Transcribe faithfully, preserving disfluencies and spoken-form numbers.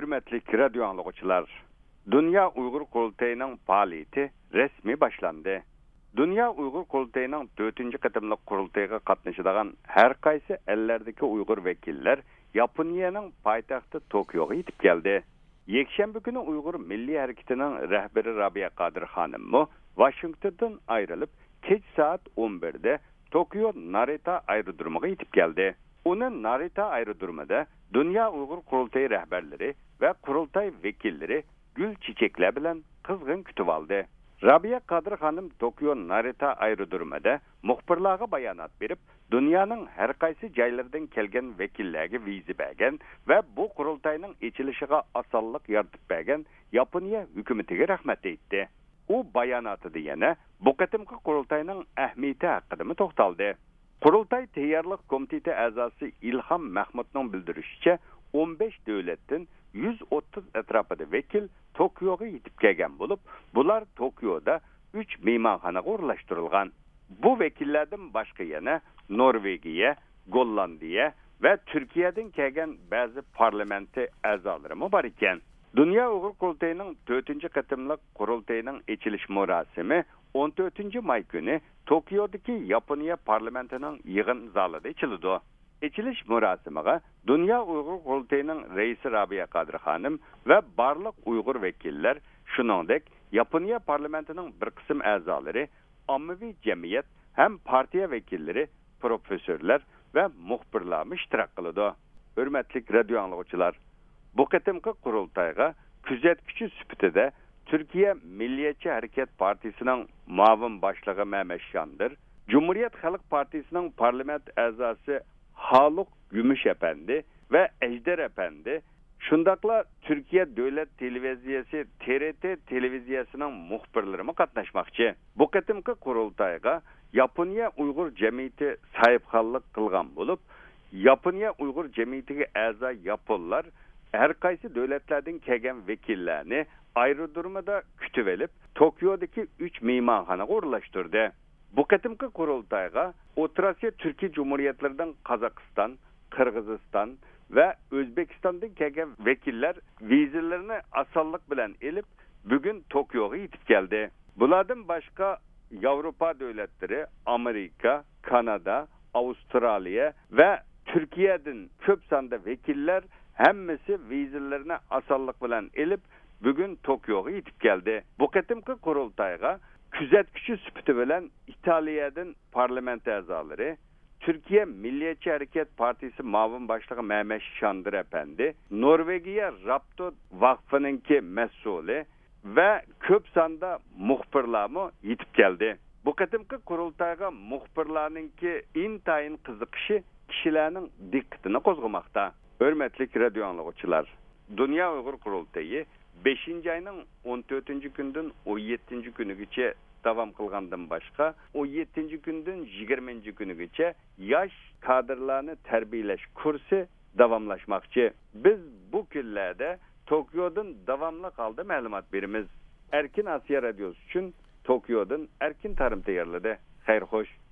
Hürmetlik radyo anlıqçılar, Dünya Uygur Qurultayının faaliyeti resmi başlandı. Dünya Uygur Qurultayının dördüncü qatımlıq qurultayga qatnaşıdığan her qaysı ellerdeki Uygur vekiller Yaponiyanın paytaxtı Tokyoga yetip geldi. Yekşembe günü Uygur Milli Hareketi'nin rehberi Rabia Kadir Hanım Washington'dan ayrılıp geç saat on birde Tokyo Narita aerodromuga yetip geldi. Onun Narita aerodromunda Dünya Uygur Qurultayı rehberleri ve Qurultay vekilleri gül çiçekler bilen kızgın kütüp aldı. Rabia Kadir Hanım Tokyo Narita aerodromunda muhbirlarga bayanat berip, dünyanın her qaysı jaylardan kelgen vekillerge vizi bergen ve bu Qurultayның içilişiga asallık yardıp bergen Yaponiya hükümetiga rahmet etti. O bayanatı diyene bu qatımkı Qurultayның ahmiyeti hakkında toxtaldı. Qurultay Tayyorlik Komiteti azası İlham Mahmudning bildirishicha on besh davlatdan yuz o'ttiz atrofida vekil Tokyoga yetib kelgan bo'lib, bular Tokyoda uch mehmonxonaga o'rlashtirilgan. Bu vekillardan boshqa yana Norvegiya, Gollandiya ve Türkiye'den kelgan ba'zi parlamenti a'zolari bor ekan. Dünya Uygur Qurultayının dördüncü qatımlıq qurultayının içilish murosimi on to'rtinchi may günü Tokyo'daki Yaponiya parlamentinin yığın zalida içildi. İçilish murosimiga Dünya Uygur Qurultayının reisi Rabia Kadir Hanım ve barliq Uygur vekiller, shuningdek Yaponiya parlamentinin bir qism a'zolari, ommaviy jamiyat hem partiya vekilleri, profesörler ve muhbirlar iştirak qildi. Hürmetlik radyo anlıqçılar, bu qatımkı qurultayga kuzatuvchi sifatida Türkiye Milliyetçi Hareket Partisi'nin muavin başlığı Mehmet Şandır, Cumhuriyet Halk Partisi'nin parlament a'zası Haluk Gümüş Efendi ve Ejder Efendi, şundakla Türkiye Devlet Televizyası T R T televizyasının muhbirlerimi katnaşmakçı. Bu qatımkı qurultayga Yaponiya Uygur Cemiyeti sahipxanlık kılgan bulup, Yaponiya Uygur Cemiyeti'ge a'za Yaponlar her qaysı devletlerden kelgen vekillerini aerodromda kütüp elip, Tokyo'daki üç mehmonxonaga o'rlashtirdi. Bu qatımkı qurultayga O'rta Osiyo Türkiye Cumhuriyetlerinden Kazakistan, Kırgızistan ve Özbekistan'dan kelgen vekiller vizilerini asallık bilen elip, bugün Tokyo'ga yetip geldi. Bulardan başka Avrupa devletleri, Amerika, Kanada, Avustralya ve Türkiye'den köp sanda vekiller hemmesi vizilerine asallık bilen elip, bugün Tokyo'ga yetip geldi. Bu qatımkı qurultayga kuzatuvchi sifati bilen İtalya'dan parlament a'zolari, Türkiye Milliyetçi Hareket Partisi muavin başlığı Mehmet Şandır Efendi, Norvegiya Rapto Vakfı'nınki mes'uli ve köp sanda muhbirlarımı yetip geldi. Bu qatımkı qurultayga muhbirlarınki intayin qiziqishi kishilarning diqqatini qo'zg'amoqda. Hürmetlik radyo anlıqçılar, Dünya Uygur Qurultayı beshinchi ayning on to'rtinchi kundan on yettinchi kunigacha davom qilgandan boshqa on yettinchi kundan yigirmanchi kunigacha yosh kadrlarni tarbiyalash kursi davomlashmoqchi. Biz bu kunlarda Tokyodan davomli holda ma'lumot beramiz. Erkin Asiya radiosi uchun Tokyodan Erkin Tarim tayyorladi. Xayr xo'sh.